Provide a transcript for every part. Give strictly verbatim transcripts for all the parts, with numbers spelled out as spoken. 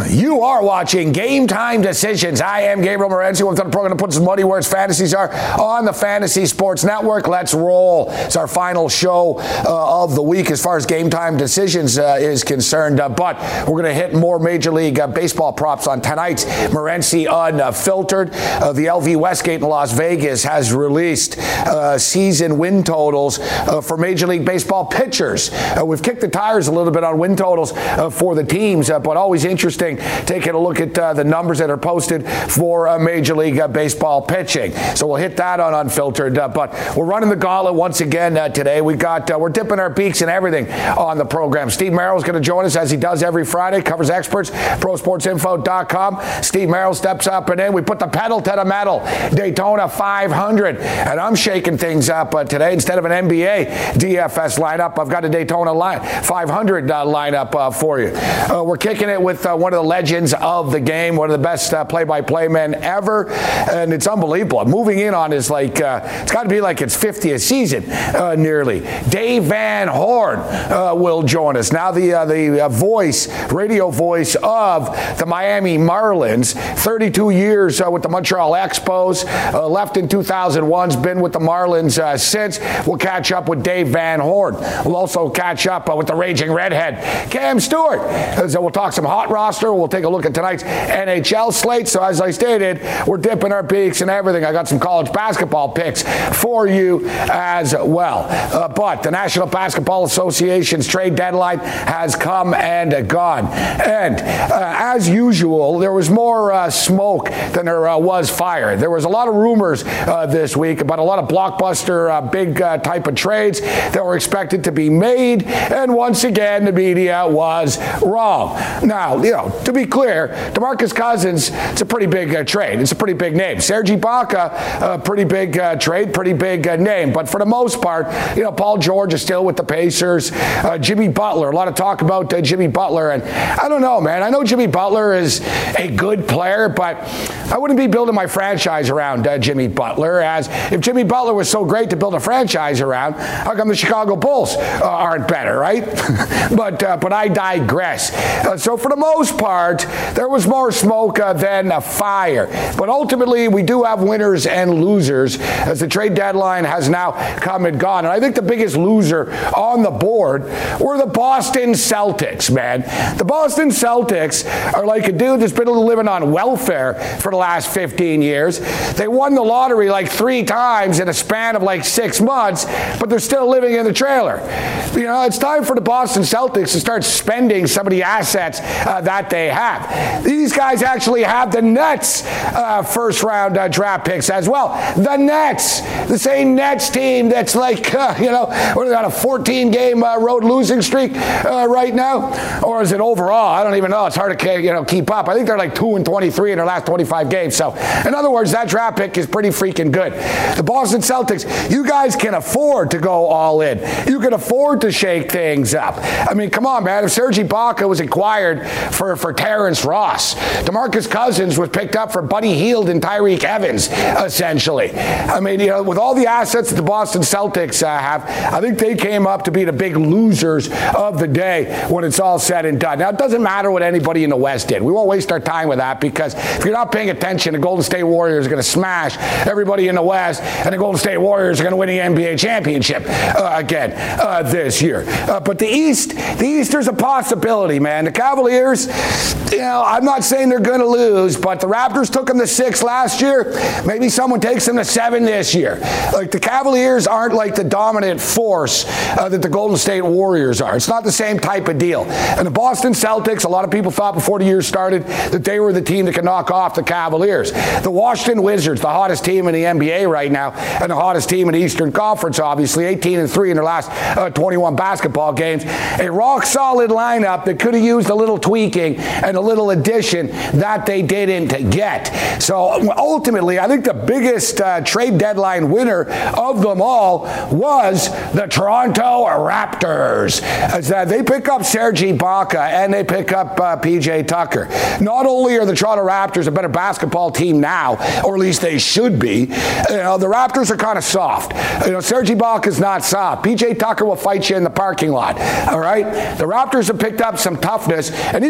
You are watching Game Time Decisions. I am Gabriel Morency. We're on the program to put some money where its fantasies are on the Fantasy Sports Network. Let's roll. It's our final show uh, of the week as far as Game Time Decisions uh, is concerned. Uh, but we're going to hit more Major League uh, Baseball props on tonight's Morency Unfiltered. Uh, the L V Westgate in Las Vegas has released uh, season win totals uh, for Major League Baseball pitchers. Uh, we've kicked the tires a little bit on win totals uh, for the teams, uh, but always interesting taking a look at uh, the numbers that are posted for uh, Major League uh, Baseball pitching. So we'll hit that on Unfiltered, uh, but we're running the gauntlet once again uh, today. We got, uh, we're dipping our beaks in everything on the program. Steve Merrill is going to join us as he does every Friday, covers experts, pro sports info dot com. Steve Merrill steps up and in. We put the pedal to the metal. Daytona five hundred, and I'm shaking things up uh, today. Instead of an N B A D F S lineup, I've got a Daytona line, five hundred uh, lineup uh, for you. Uh, we're kicking it with uh, one of the legends of the game, one of the best uh, play-by-play men ever, and it's unbelievable. Moving in on is like, uh, it's got to be like its fiftieth season, uh, nearly. Dave Van Horn uh, will join us. Now the uh, the uh, voice, radio voice of the Miami Marlins, thirty-two years uh, with the Montreal Expos, uh, left in two thousand one, has been with the Marlins uh, since. We'll catch up with Dave Van Horn. We'll also catch up uh, with the Raging Redhead, Cam Stewart. Uh, so we'll talk some hot roster. We'll take a look at tonight's N H L slate. So as I stated, we're dipping our beaks and everything. I got some college basketball picks for you as well. Uh, but the National Basketball Association's trade deadline has come and gone. And uh, as usual, there was more uh, smoke than there uh, was fire. There was a lot of rumors uh, this week about a lot of blockbuster, uh, big uh, type of trades that were expected to be made. And once again, the media was wrong. Now, you know, to be clear, DeMarcus Cousins, it's a pretty big uh, trade. It's a pretty big name. Serge Ibaka, a uh, pretty big uh, trade, pretty big uh, name. But for the most part, you know, Paul George is still with the Pacers. Uh, Jimmy Butler, a lot of talk about uh, Jimmy Butler. And I don't know, man. I know Jimmy Butler is a good player, but I wouldn't be building my franchise around uh, Jimmy Butler. As if Jimmy Butler was so great to build a franchise around, how come the Chicago Bulls uh, aren't better, right? but uh, but I digress. Uh, so for the most part, there was more smoke uh, than uh, fire. But ultimately, we do have winners and losers as the trade deadline has now come and gone. And I think the biggest loser on the board were the Boston Celtics, man. The Boston Celtics are like a dude that's been living on welfare for the last fifteen years. They won the lottery like three times in a span of like six months, but they're still living in the trailer. You know, it's time for the Boston Celtics to start spending some of the assets uh, that they have. These guys actually have the Nets uh, first round uh, draft picks as well. The Nets, the same Nets team that's like, uh, you know, we're on a fourteen game uh, road losing streak uh, right now. Or is it overall? I don't even know. It's hard to, you know, keep up. I think they're like two and twenty-three in their last twenty-five games. So, in other words, that draft pick is pretty freaking good. The Boston Celtics, you guys can afford to go all in. You can afford to shake things up. I mean, come on, man. If Serge Ibaka was acquired for, for Terrence Ross, DeMarcus Cousins was picked up for Buddy Hield and Tyreek Evans, essentially. I mean, you know, with all the assets that the Boston Celtics uh, have, I think they came up to be the big losers of the day when it's all said and done. Now, it doesn't matter what anybody in the West did. We won't waste our time with that because if you're not paying attention, the Golden State Warriors are going to smash everybody in the West, and the Golden State Warriors are going to win the N B A championship uh, again uh, this year. Uh, but the East, the East, there's a possibility, man. The Cavaliers, you know, I'm not saying they're going to lose, but the Raptors took them to six last year. Maybe someone takes them to seven this year. Like, the Cavaliers aren't like the dominant force uh, that the Golden State Warriors are. It's not the same type of deal. And the Boston Celtics, a lot of people thought before the year started that they were the team that could knock off the Cavaliers. The Washington Wizards, the hottest team in the N B A right now, and the hottest team in the Eastern Conference, obviously, eighteen and three in their last uh, twenty-one basketball games. A rock-solid lineup that could have used a little tweaking and a little addition that they didn't get. So ultimately, I think the biggest uh, trade deadline winner of them all was the Toronto Raptors. As uh, they pick up Serge Ibaka and they pick up uh, P J Tucker. Not only are the Toronto Raptors a better basketball team now, or at least they should be, you know, the Raptors are kind of soft. You know, Serge Ibaka is not soft. P J Tucker will fight you in the parking lot. All right? The Raptors have picked up some toughness, and even more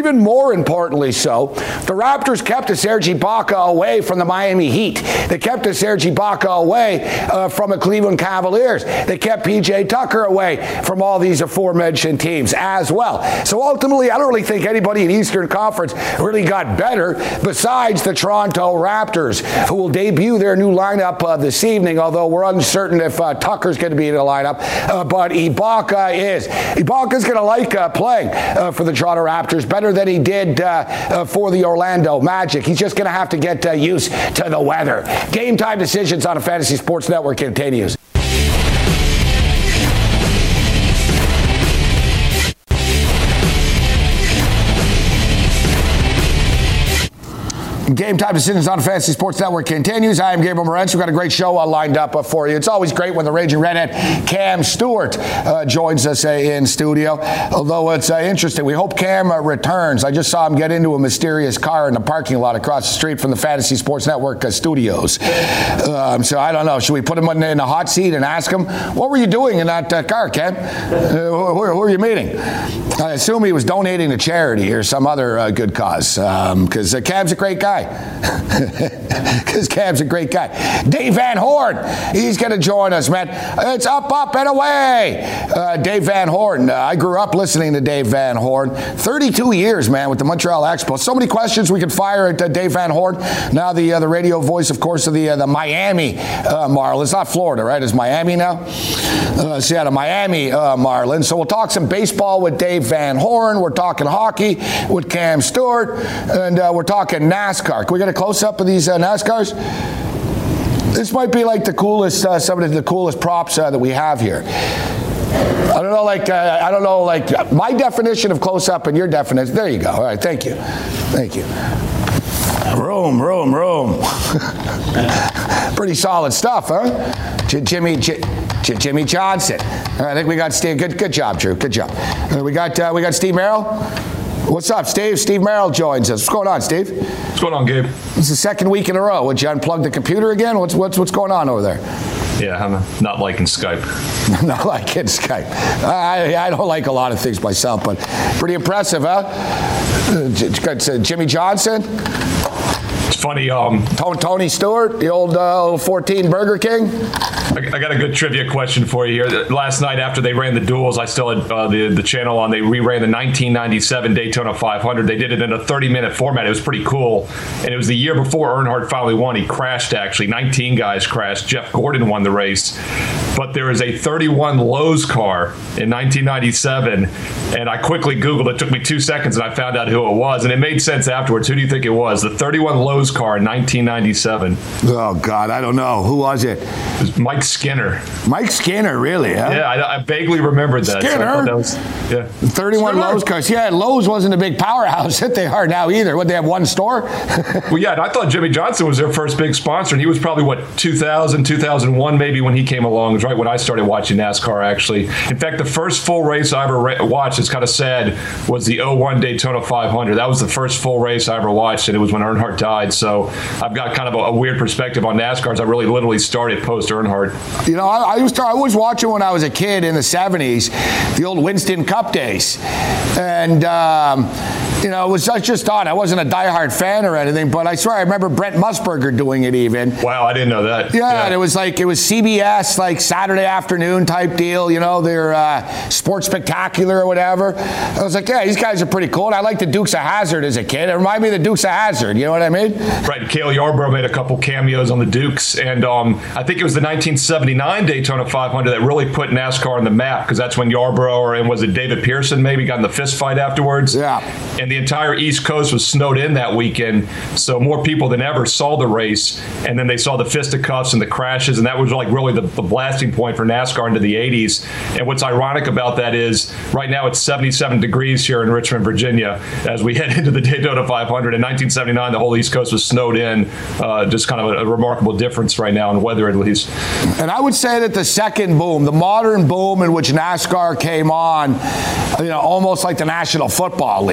more importantly so, the Raptors kept Serge Ibaka away from the Miami Heat. They kept Serge Ibaka away uh, from the Cleveland Cavaliers. They kept P J Tucker away from all these aforementioned teams as well. So ultimately, I don't really think anybody in Eastern Conference really got better besides the Toronto Raptors, who will debut their new lineup uh, this evening, although we're uncertain if uh, Tucker's going to be in the lineup. Uh, but Ibaka is. Ibaka's going to like uh, playing uh, for the Toronto Raptors better than he did uh, uh, for the Orlando Magic. He's just going to have to get uh, used to the weather. Game Time Decisions on the Fantasy Sports Network continues. Game Time Decisions on Fantasy Sports Network continues. I am Gabriel Morenz. We've got a great show uh, lined up uh, for you. It's always great when the Raging Redhead Cam Stewart uh, joins us uh, in studio. Although it's uh, interesting, we hope Cam uh, returns. I just saw him get into a mysterious car in the parking lot across the street from the Fantasy Sports Network uh, studios. Um, so I don't know. Should we put him in, in a hot seat and ask him, what were you doing in that uh, car, Cam? Uh, who, who were you meeting? I assume he was donating to charity or some other uh, good cause, because um, uh, Cam's a great guy. Because Cam's a great guy. Dave Van Horn, he's going to join us, man. It's up, up, and away. Uh, Dave Van Horn. Uh, I grew up listening to Dave Van Horn. thirty-two years, man, with the Montreal Expos. So many questions we could fire at uh, Dave Van Horn. Now the uh, the radio voice, of course, of the uh, the Miami uh, Marlins. It's not Florida, right? It's Miami now. Uh, so yeah, the Miami uh, Marlins. So we'll talk some baseball with Dave Van Horn. We're talking hockey with Cam Stewart, and uh, we're talking NASCAR. Can we get a close-up of these uh, NASCARs? This might be like the coolest, uh, some of the coolest props uh, that we have here. I don't know, like, uh, I don't know, like, my definition of close-up and your definition. There you go. All right, thank you. Thank you. Room, room, room. Pretty solid stuff, huh? J- Jimmy, J- J- Jimmy Johnson. I think we got Steve. Good, good job, Drew. Good job. Uh, we got, uh, we got Steve Merrill. What's up, Steve? Steve Merrill joins us. What's going on, Steve? What's going on, Gabe? It's the second week in a row. Would you unplug the computer again? What's what's what's going on over there? Yeah, I'm not liking Skype. Not liking Skype. I I don't like a lot of things myself, but pretty impressive, huh? Uh, Jimmy Johnson. It's funny. Um, Tony Stewart, the old uh, fourteen Burger King. I got a good trivia question for you here. Last night after they ran the duels, I still had uh, the, the channel on. They reran the nineteen ninety-seven Daytona five hundred. They did it in a thirty-minute format. It was pretty cool. And it was the year before Earnhardt finally won. He crashed, actually. nineteen guys crashed. Jeff Gordon won the race. But there is a thirty-one Lowe's car in nineteen ninety-seven. And I quickly Googled it. It took me two seconds, and I found out who it was. And it made sense afterwards. Who do you think it was? The thirty-one Lowe's car in nineteen ninety-seven. Oh, God, I don't know. Who was it? It was Mike Skinner. Mike Skinner, really? Huh? Yeah, I, I vaguely remembered that. Skinner? So that was, yeah. thirty-one Skinner. Lowe's cars. Yeah, Lowe's wasn't a big powerhouse that they are now either. Would they have one store? Well, yeah, and I thought Jimmy Johnson was their first big sponsor, and he was probably, what, two thousand, two thousand one maybe when he came along. It was right when I started watching NASCAR, actually. In fact, the first full race I ever ra- watched, it's kind of sad, was the oh one Daytona five hundred. That was the first full race I ever watched, and it was when Earnhardt died. So I've got kind of a, a weird perspective on NASCAR as I really literally started post-Earnhardt. You know, I, I, used to, I was watching when I was a kid in the seventies, the old Winston Cup days. And, um, you know, it was just odd. I wasn't a diehard fan or anything, but I swear I remember Brent Musburger doing it even. Wow, I didn't know that. Yeah, yeah. And it was like, it was C B S, like Saturday afternoon type deal, you know, their uh, Sports Spectacular or whatever. I was like, yeah, these guys are pretty cool. And I liked the Dukes of Hazzard as a kid. It reminded me of the Dukes of Hazzard, you know what I mean? Right, Cale Yarborough made a couple cameos on the Dukes, and um, I think it was the nineteen seventy-nine Daytona five hundred that really put NASCAR on the map, because that's when Yarborough, or and was it David Pearson maybe, got in the fist fight afterwards. Yeah. And the entire East Coast was snowed in that weekend, so more people than ever saw the race, and then they saw the fisticuffs and the crashes, and that was like really the, the blasting point for NASCAR into the eighties. And what's ironic about that is right now it's seventy-seven degrees here in Richmond, Virginia, as we head into the Daytona five hundred. In nineteen seventy-nine, the whole East Coast was snowed in. Uh, just kind of a, a remarkable difference right now in weather, at least. And I would say that the second boom, the modern boom in which NASCAR came on, you know, almost like the National Football League. Like,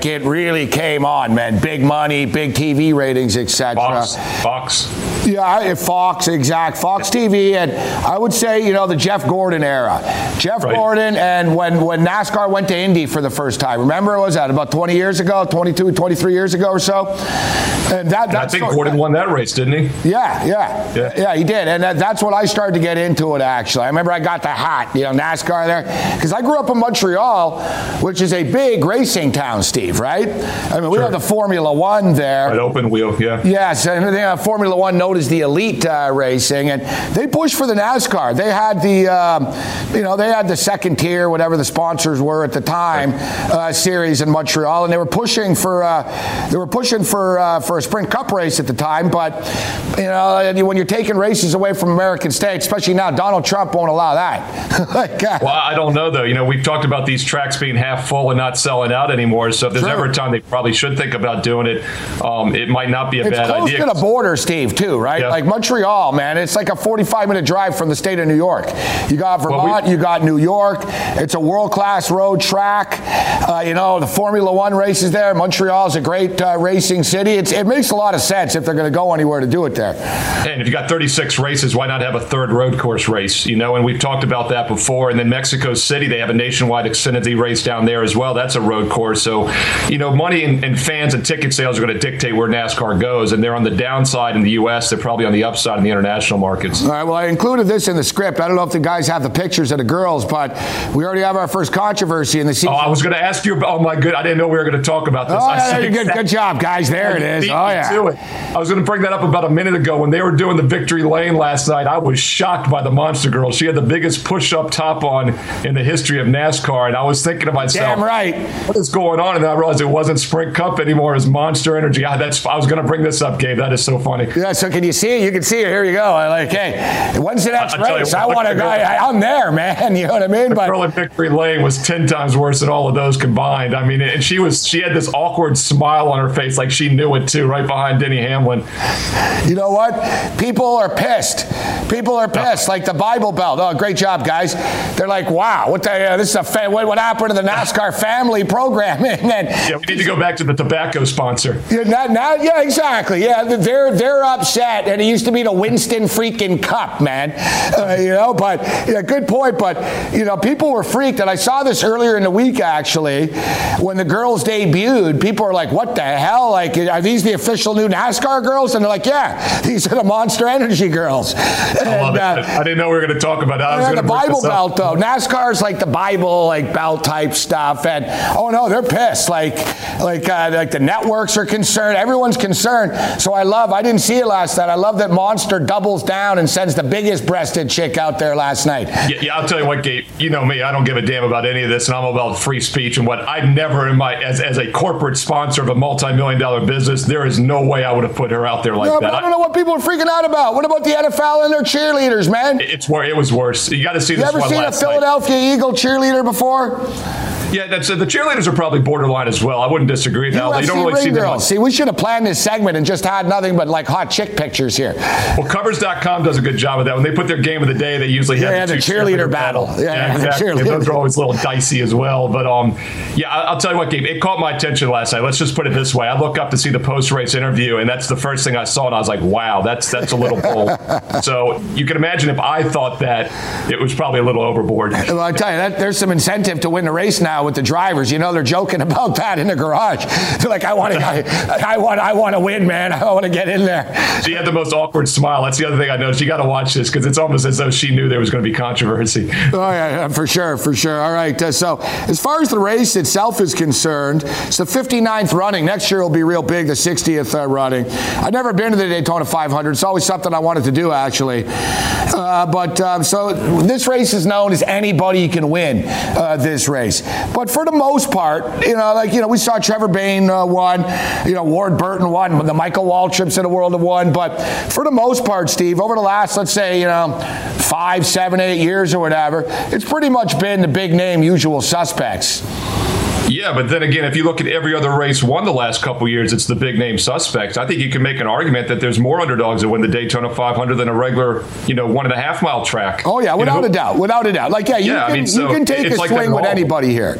it really came on, man. Big money, big T V ratings, et cetera. Fox. Fox. Yeah, Fox, exact. Fox T V, and I would say, you know, the Jeff Gordon era. Jeff right. Gordon, and when, when NASCAR went to Indy for the first time. Remember, what was that, about twenty years ago, twenty-two, twenty-three years ago or so? And that, I think Gordon won that race, didn't he? Yeah, yeah. Yeah, yeah he did. And that, that's when I started to get into it, actually. I remember I got the hat, you know, NASCAR there. Because I grew up in Montreal, which is a big racing town, Steve, right? I mean, we sure. have the Formula One there. Right, open wheel, yeah. Yes, and they have Formula One known as the elite uh, racing. And they pushed for the NASCAR. They had the, um, you know, they had the second tier, whatever the sponsors were at the time, uh, series in Montreal. And they were pushing for, uh, they were pushing for, uh, for a Sprint Cup race at the time. But, you know, when you're taking races away from American states, especially now, Donald Trump won't allow that. like, uh, well, I don't know, though. You know, we've talked about these tracks being half full and not selling out anymore. So if there's True. ever a time they probably should think about doing it, um, it might not be a it's bad idea. It's close to the border, Steve, too, right? Yeah. Like Montreal, man, it's like a forty-five minute drive from the state of New York. You got Vermont, well, we, you got New York. It's a world-class road track. Uh, you know, the Formula One races there. Montreal is a great uh, racing city. It's, it makes a lot of sense if they're going to go anywhere to do it there. And if you got thirty-six races, why not have a third road course race? You know, and we've talked about that before. And then Mexico City, they have a nationwide Xfinity race down there as well. That's a road course. So, you know, money and, and fans and ticket sales are going to dictate where NASCAR goes. And they're on the downside in the U S. They're probably on the upside in the international markets. All right, well, I included this in the script. I don't know if the guys have the pictures of the girls, but we already have our first controversy in the season. Oh, I was going to ask you. Oh, my good. I didn't know we were going to talk about this. Oh, I yeah, good, exactly. good job, guys. There it is. Oh, yeah. To it. I was going to bring that up about a minute ago when they were doing the victory lane last night. I was shocked by the Monster Girl. She had the biggest push-up top on in the history of NASCAR, and I was thinking to myself, damn right, what is going on? And then I realized it wasn't Sprint Cup anymore. It's Monster Energy. I, that's, I was going to bring this up, Gabe. That is so funny. Yeah, so can you see it? You can see it. Here you go. I like, hey, when's the next I, race? I want to go. I'm there, man. You know what I mean? The but girl in victory lane was ten times worse than all of those combined. I mean, and she was she had this awkward smile on her face like she knew it too, right behind Denny Hamlin. You know what? People are pissed. People are pissed. Like the Bible Belt. Oh, great job, guys. They're like, wow, what the, uh, this is a fa- what, what happened to the NASCAR family programming? And yeah, we need to go back to the tobacco sponsor. Yeah, not, not, yeah, exactly. Yeah, they're they're upset, and it used to be the Winston freaking Cup, man. Uh, you know, but yeah, good point. But you know, people were freaked, and I saw this earlier in the week actually when the girls debuted. People are like, "What the hell? Like, are these the official new NASCAR girls?" And they're like, "Yeah, these are the Monster Energy girls." And, I love it. Uh, I didn't know we were going to talk about that. I was the Bible Belt, though. NASCAR's like the Bible, like belt type stuff, and oh no, they're pissed. Like, like, uh, like the networks are concerned. Everyone's concerned. So I love. I didn't see it last night. I love that Monster doubles down and sends the biggest breasted chick out there last night. Yeah, yeah, I'll tell you what, Gabe. You know me. I don't give a damn about any of this, and I'm about free speech and what. I never, in my as as a corporate sponsor of a multi-million dollar business, there is no way I would have put her out there like no, that. But I don't know what people are freaking out about. What about the N F L and their cheerleaders, man? It's where it was worse. You got to see you this one last night. You ever seen a Philadelphia night. Eagle cheerleader before? Yeah, that's uh, the cheerleaders are probably borderline as well. I wouldn't disagree. Now they don't really see them. On- see, we should have planned this segment and just had nothing but like hot chick pictures here. Well, Covers dot com does a good job of that. When they put their game of the day, they usually have yeah, the, the cheerleader, cheerleader battle. battle. Yeah, yeah, exactly. Cheerleader. Those are always a little dicey as well. But um, yeah, I'll tell you what, Gabe, it caught my attention last night. Let's just put it this way: I look up to see the post-race interview, and that's the first thing I saw, and I was like, "Wow, that's that's a little bold." So you can imagine if I thought that, it was probably a little overboard. Well, I tell you, that, there's some incentive to win the race now with the drivers. You know, they're joking about that in the garage. They're like, I want to, I, I want, I want to win, man. I want to get in there. She had the most awkward smile. That's the other thing I noticed. You got to watch this because it's almost as though she knew there was going to be controversy. Oh yeah, for sure, for sure. All right. Uh, so as far as the race itself is concerned, it's the fifty-ninth running. Next year will be real big, the sixtieth uh, running. I've never been to the Daytona five hundred. It's always something I wanted to do, actually. Uh, but um, so this race is known as anybody can win uh, this race. But for the most part, you know, like, you know, we saw Trevor Bayne uh, won, you know, Ward Burton won, the Michael Waltrips of the world have won. But for the most part, Steve, over the last, let's say, you know, five, seven, eight years or whatever, it's pretty much been the big name usual suspects. Yeah, but then again, if you look at every other race won the last couple of years, it's the big name suspects. I think you can make an argument that there's more underdogs that win the Daytona five hundred than a regular, you know, one and a half mile track. Oh yeah, without you know? a doubt, without a doubt. Like yeah, you yeah, can I mean, so you can take a like swing with anybody here.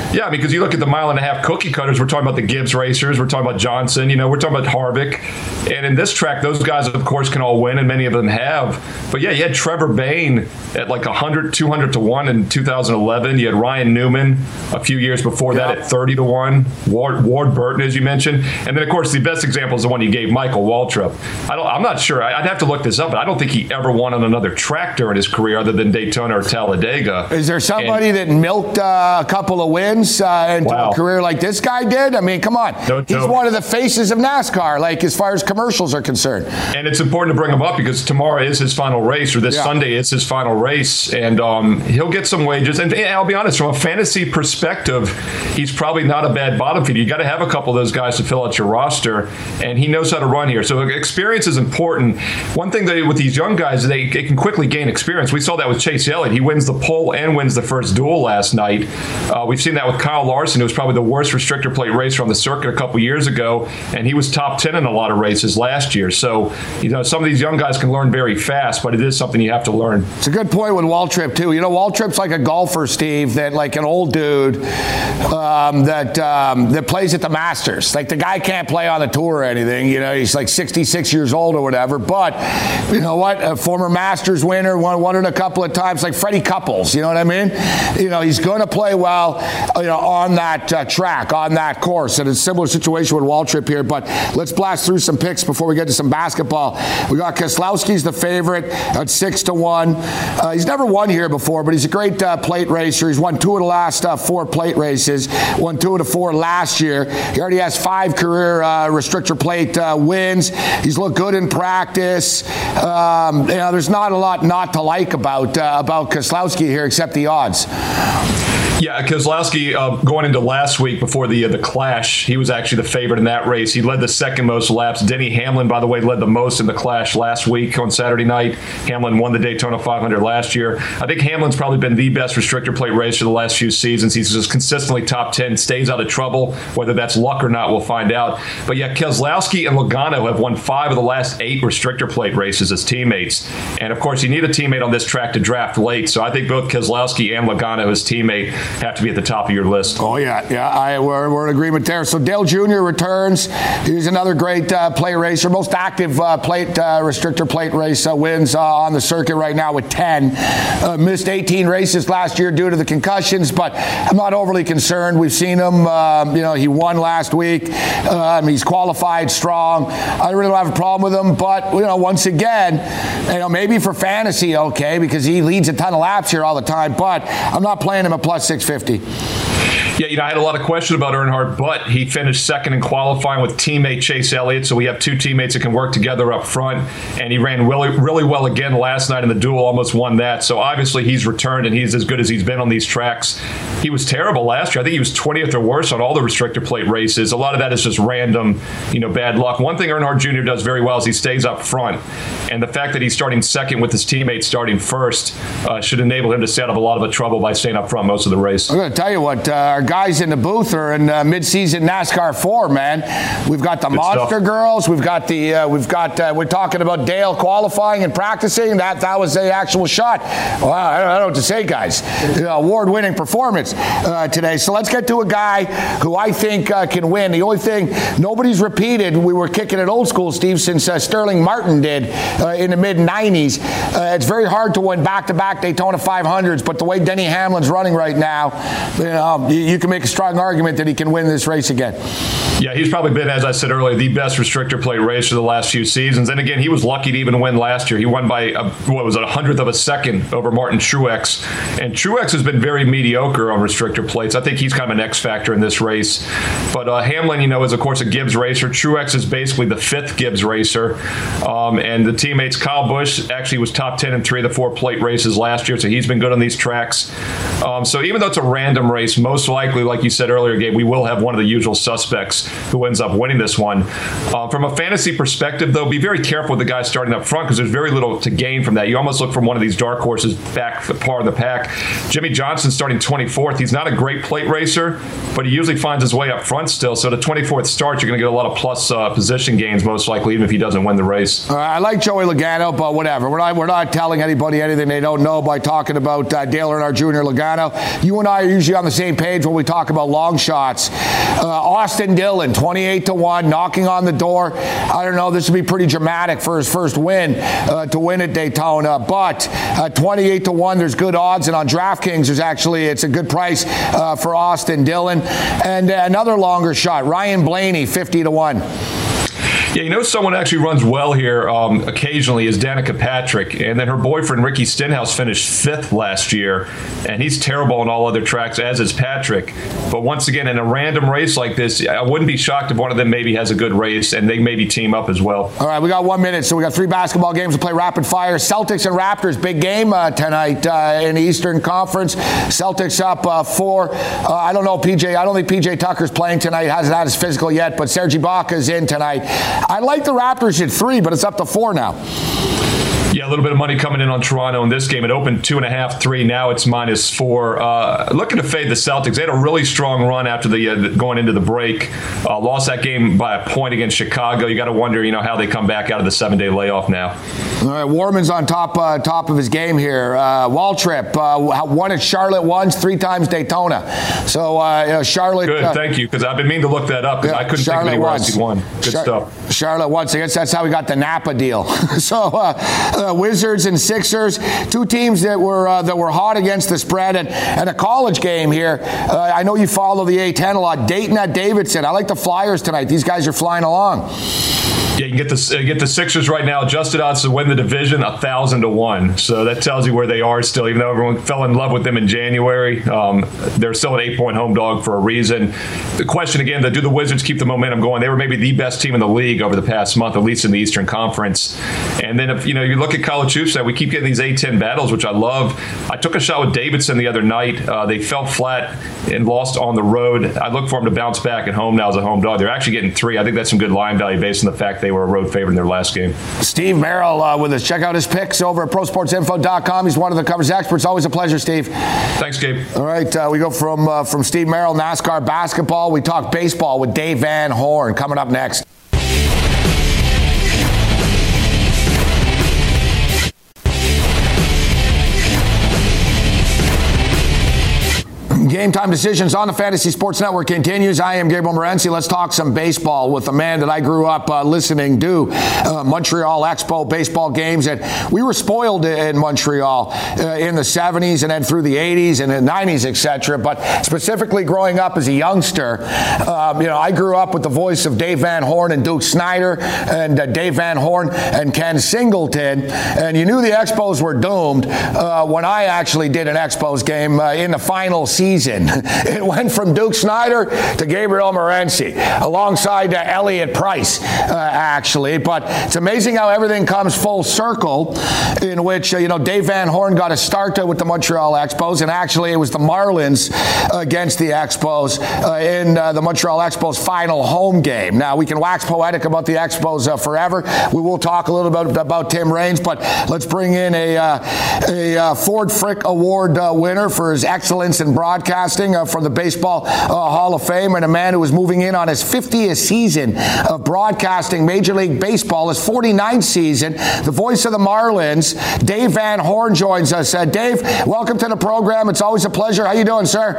Yeah, because you look at the mile and a half cookie cutters, we're talking about the Gibbs racers, we're talking about Johnson, you know, we're talking about Harvick. And in this track, those guys, of course, can all win, and many of them have. But yeah, you had Trevor Bayne at like one hundred, two hundred to one in two thousand eleven. You had Ryan Newman a few years before yeah. that at thirty to one. Ward, Ward Burton, as you mentioned. And then, of course, the best example is the one you gave, Michael Waltrip. I don't, I'm not sure. I'd have to look this up, but I don't think he ever won on another track during his career other than Daytona or Talladega. Is there somebody and, that milked uh, a couple of wins uh, into wow. a career like this guy did? I mean, come on. No, He's no. one of the faces of NASCAR, like as far as commercials are concerned. And it's important to bring him up because tomorrow is his final race, or this yeah. Sunday is his final race, and um, he'll get some wages. And, and I'll be honest, from a fantasy perspective, he's probably not a bad bottom feeder. You got to have a couple of those guys to fill out your roster, and he knows how to run here. So experience is important. One thing that with these young guys, they, they can quickly gain experience. We saw that with Chase Elliott. He wins the pole and wins the first duel last night. Uh, we've seen that with Kyle Larson, who was probably the worst restrictor plate racer on the circuit a couple years ago, and he was top ten in a lot of races last year. So, you know, some of these young guys can learn very fast, but it is something you have to learn. It's a good point with Waltrip, too. You know, Waltrip's like a golfer, Steve, that like an old dude um, that um, that plays at the Masters. Like, the guy can't play on the tour or anything. You know, he's like sixty-six years old or whatever. But, you know what? A former Masters winner, won, won it a couple of times, like Freddie Couples. You know what I mean? You know, he's going to play well, you know, on that uh, track, on that course. And it's a similar situation with Waltrip here. But let's blast through some picks before we get to some basketball. We got Keselowski's the favorite at six to one. Uh, he's never won here before, but he's a great uh, plate racer. He's won two of the last uh, four plate races. Won two of the four last year. He already has five career uh, restrictor plate uh, wins. He's looked good in practice. Um, you know, there's not a lot not to like about uh, about Keselowski here, except the odds. Yeah, Keselowski, uh, going into last week before the uh, the Clash, he was actually the favorite in that race. He led the second most laps. Denny Hamlin, by the way, led the most in the Clash last week on Saturday night. Hamlin won the Daytona five hundred last year. I think Hamlin's probably been the best restrictor plate racer the last few seasons. He's just consistently top ten, stays out of trouble. Whether that's luck or not, we'll find out. But yeah, Keselowski and Logano have won five of the last eight restrictor plate races as teammates. And of course, you need a teammate on this track to draft late. So I think both Keselowski and Logano, his teammate, have to be at the top of your list. Oh, yeah. Yeah, I, we're, we're in agreement there. So Dale Junior returns. He's another great uh, plate racer. Most active uh, plate uh, restrictor plate race uh, wins uh, on the circuit right now with ten. Uh, missed eighteen races last year due to the concussions, but I'm not overly concerned. We've seen him. Uh, you know, he won last week. Um, he's qualified strong. I really don't have a problem with him, but, you know, once again, you know, maybe for fantasy, okay, because he leads a ton of laps here all the time, but I'm not playing him at plus six fifty. Yeah, you know, I had a lot of questions about Earnhardt, but he finished second in qualifying with teammate Chase Elliott, so we have two teammates that can work together up front, and he ran really, really well again last night in the duel, almost won that. So obviously he's returned, and he's as good as he's been on these tracks. He was terrible last year. I think he was twentieth or worse on all the restrictor plate races. A lot of that is just random, you know, bad luck. One thing Earnhardt Junior does very well is he stays up front, and the fact that he's starting second with his teammates starting first uh, should enable him to stay out of a lot of trouble by staying up front most of the race. I'm going to tell you what, uh, our guys in the booth are in uh, mid-season NASCAR four, man. We've got the Good Monster stuff. Girls. We've got the, uh, we've got, uh, we're talking about Dale qualifying and practicing. That that was the actual shot. Wow, I don't, I don't know what to say, guys. Uh, award-winning performance uh, today. So let's get to a guy who I think uh, can win. The only thing, nobody's repeated, we were kicking it old school, Steve, since uh, Sterling Martin did uh, in the mid nineties. Uh, it's very hard to win back-to-back Daytona five hundreds, but the way Denny Hamlin's running right now, you know, you, you can make a strong argument that he can win this race again. Yeah, he's probably been, as I said earlier, the best restrictor plate racer the last few seasons. And again, he was lucky to even win last year. He won by, a, what was it, a hundredth of a second over Martin Truex. And Truex has been very mediocre on restrictor plates. I think he's kind of an X factor in this race. But uh, Hamlin, you know, is, of course, a Gibbs racer. Truex is basically the fifth Gibbs racer. Um, and the teammates, Kyle Busch actually was top ten in three of the four plate races last year. So he's been good on these tracks. Um, so even though it's a random race, most likely, like you said earlier, Gabe, we will have one of the usual suspects who ends up winning this one. Uh, from a fantasy perspective, though, be very careful with the guys starting up front because there's very little to gain from that. You almost look from one of these dark horses back the par in the pack. Jimmy Johnson starting twenty-fourth. He's not a great plate racer, but he usually finds his way up front still. So the twenty-fourth start, you're going to get a lot of plus uh, position gains, most likely, even if he doesn't win the race. Uh, I like Joey Logano, but whatever. We're not, we're not telling anybody anything they don't know by talking about uh, Dale Earnhardt Junior Logano. You and I are usually on the same page page when we talk about long shots. Uh, Austin Dillon, twenty-eight to one, knocking on the door. I don't know, this would be pretty dramatic for his first win uh, to win at Daytona, but uh, twenty-eight to one, there's good odds, and on DraftKings, there's actually, it's a good price uh, for Austin Dillon. And uh, another longer shot, Ryan Blaney, fifty to one. Yeah, you know, someone actually runs well here um, occasionally is Danica Patrick. And then her boyfriend, Ricky Stenhouse, finished fifth last year. And he's terrible on all other tracks, as is Patrick. But once again, in a random race like this, I wouldn't be shocked if one of them maybe has a good race and they maybe team up as well. All right, we got one minute. So we got three basketball games to play rapid fire. Celtics and Raptors, big game uh, tonight uh, in the Eastern Conference. Celtics up uh, four. Uh, I don't know, P J. I don't think P J Tucker's playing tonight. He hasn't had his physical yet, but Serge Ibaka's in tonight. I like the Raptors at three, but it's up to four now. Yeah, a little bit of money coming in on Toronto in this game. It opened two and a half, three. Now it's minus four. Uh, looking to fade the Celtics. They had a really strong run after the, uh, the going into the break. Uh, lost that game by a point against Chicago. You got to wonder, you know, how they come back out of the seven-day layoff now. All right, Warman's on top uh, top of his game here. Uh, Waltrip uh, won at Charlotte once, three times Daytona. So uh, you know, Charlotte. Good, uh, thank you, because I've been meaning to look that up because yeah, I couldn't Charlotte think of anywhere else once. he won. Good Char- stuff. Charlotte once. I guess that's how we got the Napa deal. so uh, uh, Wizards and Sixers, two teams that were uh, that were hot against the spread, and, and a college game here. Uh, I know you follow the A ten a lot. Dayton at Davidson. I like the Flyers tonight. These guys are flying along. Yeah, you can get the, uh, get the Sixers right now, adjusted odds to win the division, one thousand to one. So that tells you where they are still, even though everyone fell in love with them in January. Um, they're still an eight-point home dog for a reason. The question, again, do the Wizards keep the momentum going? They were maybe the best team in the league over the past month, at least in the Eastern Conference. And then, if you know, you look at college hoops, we keep getting these A ten battles, which I love. I took a shot with Davidson the other night. Uh, they fell flat and lost on the road. I look for them to bounce back at home now as a home dog. They're actually getting three. I think that's some good line value based on the fact they were a road favorite in their last game. Steve Merrill uh, with us. Check out his picks over at pro sports info dot com. He's one of the covers experts. Always a pleasure, Steve. Thanks, Gabe. All right, uh, we go from uh, from Steve Merrill, NASCAR basketball. We talk baseball with Dave Van Horn coming up next. Game Time Decisions on the Fantasy Sports Network continues. I am Gabriel Morency. Let's talk some baseball with a man that I grew up uh, listening to, uh, Montreal Expo baseball games. And we were spoiled in Montreal uh, in the seventies and then through the eighties and the nineties, et cetera. But specifically growing up as a youngster, um, you know, I grew up with the voice of Dave Van Horn and Duke Snider and uh, Dave Van Horn and Ken Singleton. And you knew the Expos were doomed uh, when I actually did an Expos game uh, in the final season. It went from Duke Snider to Gabriel Morency, alongside uh, Elliot Price, uh, actually. But it's amazing how everything comes full circle, in which, uh, you know, Dave Van Horn got a start with the Montreal Expos, and actually it was the Marlins against the Expos uh, in uh, the Montreal Expos final home game. Now, we can wax poetic about the Expos uh, forever. We will talk a little bit about Tim Raines, but let's bring in a, uh, a uh, Ford Frick Award uh, winner for his excellence in broadcasting. Uh, from the Baseball uh, Hall of Fame, and a man who is moving in on his fiftieth season of broadcasting Major League Baseball, his forty-ninth season. The voice of the Marlins, Dave Van Horn, joins us. Uh, Dave, welcome to the program. It's always a pleasure. How you doing, sir?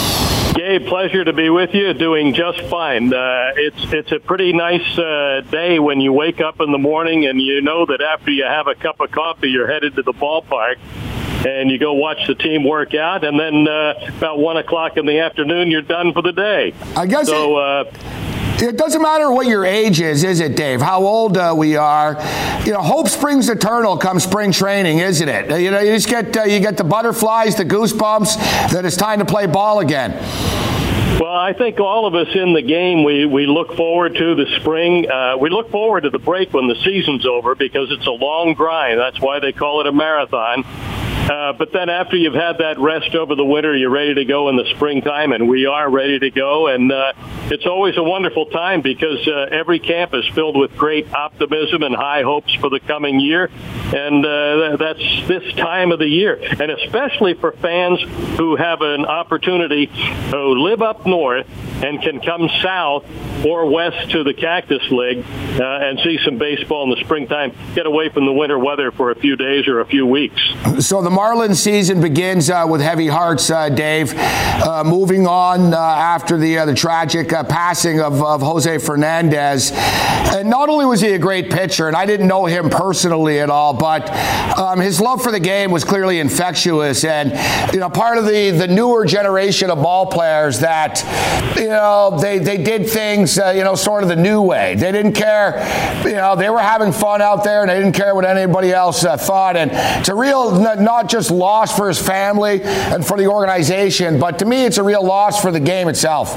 Gabe, pleasure to be with you. Doing just fine. Uh, it's it's a pretty nice uh, day when you wake up in the morning and you know that after you have a cup of coffee, you're headed to the ballpark. And you go watch the team work out, and then uh, about one o'clock in the afternoon, you're done for the day. I guess so. It, uh, it doesn't matter what your age is, is it, Dave? How old uh, we are? You know, hope springs eternal come spring training, isn't it? You know, you just get uh, you get the butterflies, the goosebumps that it's time to play ball again. Well, I think all of us in the game, we, we look forward to the spring. Uh, we look forward to the break when the season's over because it's a long grind. That's why they call it a marathon. Uh, but then after you've had that rest over the winter, you're ready to go in the springtime, and we are ready to go. And uh, it's always a wonderful time because uh, every camp is filled with great optimism and high hopes for the coming year. And uh, that's this time of the year. And especially for fans who have an opportunity to live up north and can come south or west to the Cactus League uh, and see some baseball in the springtime, get away from the winter weather for a few days or a few weeks. So the Marlins season begins uh, with heavy hearts, uh, Dave. Uh, moving on uh, after the uh, the tragic uh, passing of, of Jose Fernandez. And not only was he a great pitcher, and I didn't know him personally at all, but um, his love for the game was clearly infectious. And, you know, part of the, the newer generation of ball players that, you know, they, they did things, uh, you know, sort of the new way. They didn't care, you know, they were having fun out there, and they didn't care what anybody else uh, thought. And it's a real, not just loss for his family and for the organization, but to me, it's a real loss for the game itself.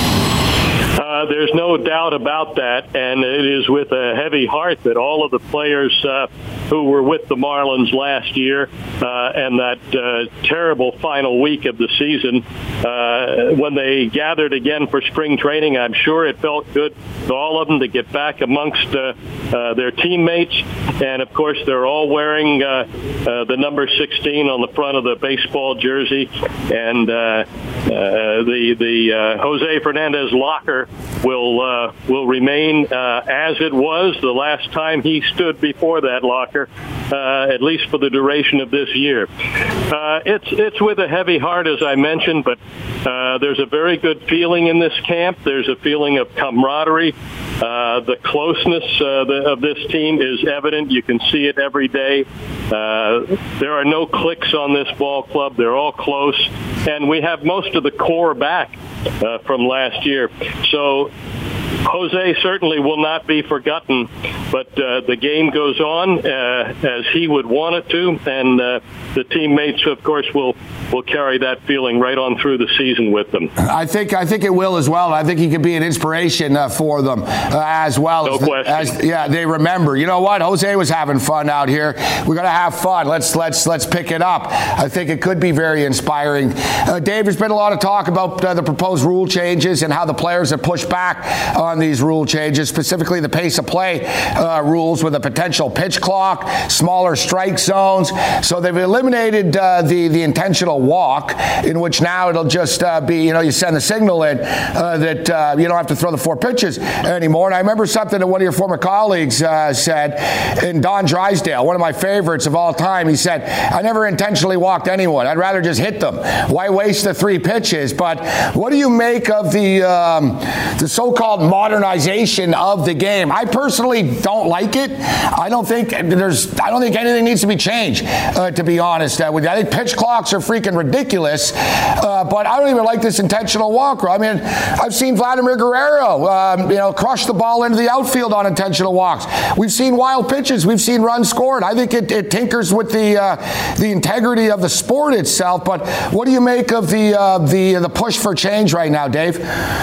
Uh, there's no doubt about that, and it is with a heavy heart that all of the players uh, who were with the Marlins last year uh, and that uh, terrible final week of the season, uh, when they gathered again for spring training, I'm sure it felt good to all of them to get back amongst uh, uh, their teammates. And, of course, they're all wearing uh, uh, the number sixteen on the front of the baseball jersey. And uh, uh, the, the uh, Jose Fernandez locker will uh, will remain uh, as it was the last time he stood before that locker, uh, at least for the duration of this year. Uh, it's it's with a heavy heart, as I mentioned, but uh, there's a very good feeling in this camp. There's a feeling of camaraderie. Uh, the closeness uh, the, of this team is evident. You can see it every day. Uh, there are no cliques on this ball club. They're all close, and we have most of the core back uh, from last year. So Jose certainly will not be forgotten, but uh, the game goes on uh, as he would want it to, and uh, the teammates, of course, will will carry that feeling right on through the season with them. I think I think it will as well. I think he could be an inspiration uh, for them uh, as well. No as, question. As, yeah, they remember. You know what? Jose was having fun out here. We're gonna have fun. Let's let's let's pick it up. I think it could be very inspiring. Uh, Dave, there's been a lot of talk about uh, the proposed rule changes and how the players have pushed back on these rule changes, specifically the pace of play uh, rules with a potential pitch clock, smaller strike zones. So they've eliminated uh, the the intentional walk, in which now it'll just uh, be, you know, you send the signal in uh, that uh, you don't have to throw the four pitches anymore. And I remember something that one of your former colleagues uh, said, in Don Drysdale, one of my favorites of all time. He said, I never intentionally walked anyone. I'd rather just hit them. Why waste the three pitches? But what do you make of the um, the so-called modernization of the game? I personally don't like it. I don't think there's I don't think anything needs to be changed, uh, to be honest uh, with you. I think pitch clocks are freaking ridiculous, uh, but I don't even like this intentional walk. I mean, I've seen Vladimir Guerrero, um, you know, crush the ball into the outfield on intentional walks. We've seen wild pitches. We've seen runs scored. I think it, it tinkers with the uh, the integrity of the sport itself. But what do you make of the uh, the the push for change right now, Dave?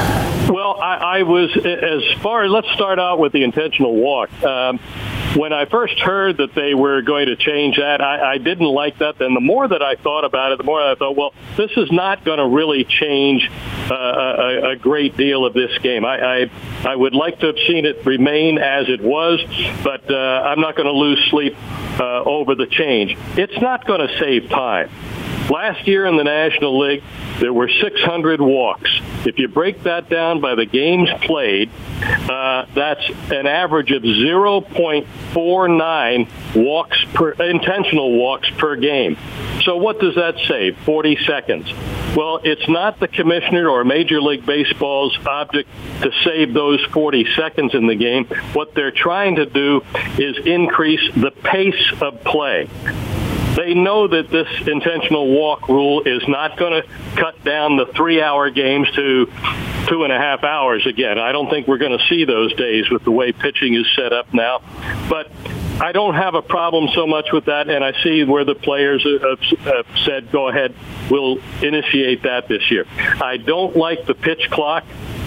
Well, I, I was, as far as, let's start out with the intentional walk. Um, when I first heard that they were going to change that, I, I didn't like that. And the more that I thought about it, the more I thought, well, this is not going to really change uh, a, a great deal of this game. I, I, I would like to have seen it remain as it was, but uh, I'm not going to lose sleep uh, over the change. It's not going to save time. Last year in the National League, there were six hundred walks. If you break that down by the games played, uh, that's an average of zero point four nine walks per intentional walks per game. So what does that save? forty seconds. Well, it's not the commissioner or Major League Baseball's object to save those forty seconds in the game. What they're trying to do is increase the pace of play. They know that this intentional walk rule is not going to cut down the three-hour games to two and a half hours again. I don't think we're going to see those days with the way pitching is set up now. But I don't have a problem so much with that, and I see where the players have said, go ahead, we'll initiate that this year. I don't like the pitch clock.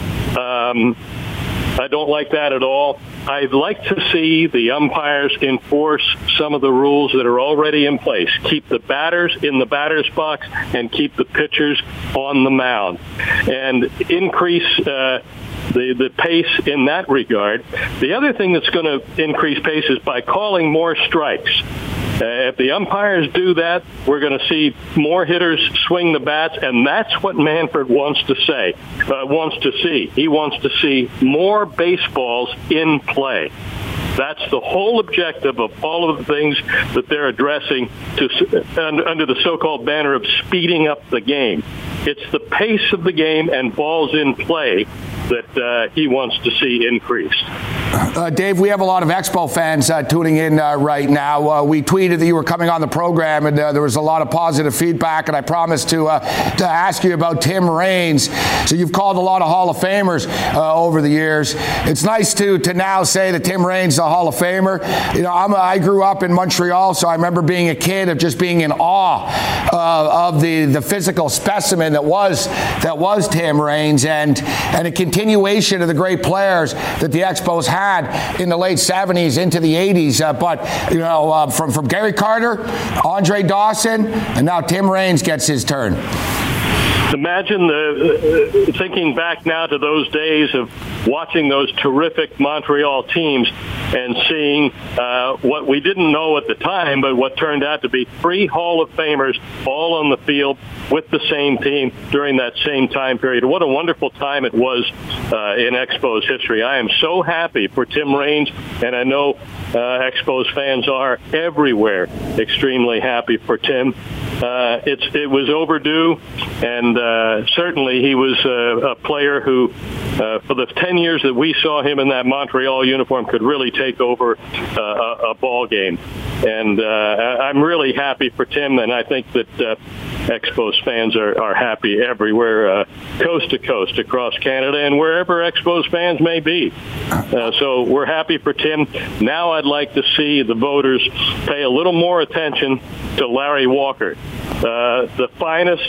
Um, I don't like that at all. I'd like to see the umpires enforce some of the rules that are already in place. Keep the batters in the batter's box and keep the pitchers on the mound. And increase uh, the, the pace in that regard. The other thing that's going to increase pace is by calling more strikes. Uh, if the umpires do that, we're going to see more hitters swing the bats, and that's what Manfred wants to say, uh, wants to see. He wants to see more baseballs in play. That's the whole objective of all of the things that they're addressing to, under the so-called banner of speeding up the game. It's the pace of the game and balls in play that uh, he wants to see increased. Uh, Dave, we have a lot of Expo fans uh, tuning in uh, right now. Uh, we tweeted that you were coming on the program, and uh, there was a lot of positive feedback, and I promised to uh, to ask you about Tim Raines. So you've called a lot of Hall of Famers uh, over the years. It's nice to to now say that Tim Raines is a Hall of Famer. You know, I'm a, I grew up in Montreal, so I remember being a kid of just being in awe uh, of the, the physical specimen that was that was Tim Raines, and and a continuation of the great players that the Expos had in the late seventies into the eighties. Uh, but, you know, uh, from, from Gary Carter, Andre Dawson, and now Tim Raines gets his turn. Imagine the, uh, thinking back now to those days of watching those terrific Montreal teams and seeing uh, what we didn't know at the time, but what turned out to be three Hall of Famers all on the field with the same team during that same time period. What a wonderful time it was uh, in Expos history. I am so happy for Tim Raines, and I know uh, Expos fans are everywhere extremely happy for Tim. Uh, it's, it was overdue, and uh, certainly he was uh, a player who, uh, for the ten years that we saw him in that Montreal uniform, could really take over uh, a, a ball game. And uh, I'm really happy for Tim, and I think that uh, Expos fans are, are happy everywhere, uh, coast to coast, across Canada, and wherever Expos fans may be. Uh, so we're happy for Tim. Now I'd like to see the voters pay a little more attention to Larry Walker, uh, the finest